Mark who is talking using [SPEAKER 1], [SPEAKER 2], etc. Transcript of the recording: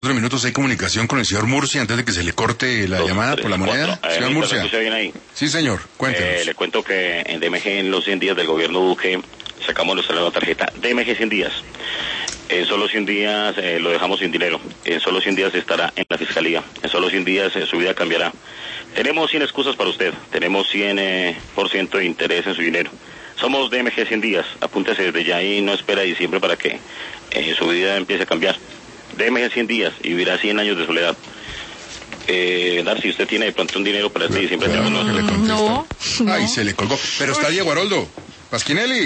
[SPEAKER 1] Minutos hay comunicación con el señor Murcia antes de que se le corte la llamada por la moneda. Señor Murcia.
[SPEAKER 2] ¿Me escucha bien ahí?
[SPEAKER 1] Sí, señor, cuéntenos.
[SPEAKER 2] Le cuento que en DMG en los 100 días del gobierno Duque sacamos nuestra nueva tarjeta DMG 100 días. En solo 100 días lo dejamos sin dinero. En solo 100 días estará en la fiscalía. En solo 100 días su vida cambiará. Tenemos 100 excusas para usted. Tenemos 100% de interés en su dinero. Somos DMG 100 días. Apúntese desde ya y no espera a diciembre para que su vida empiece a cambiar. DMG 100 días y vivirá 100 años de soledad. Darcy, usted tiene de pronto un dinero para este diciembre.
[SPEAKER 1] No. Ay, se le colgó. Pero está Diego Haroldo Pasquinelli.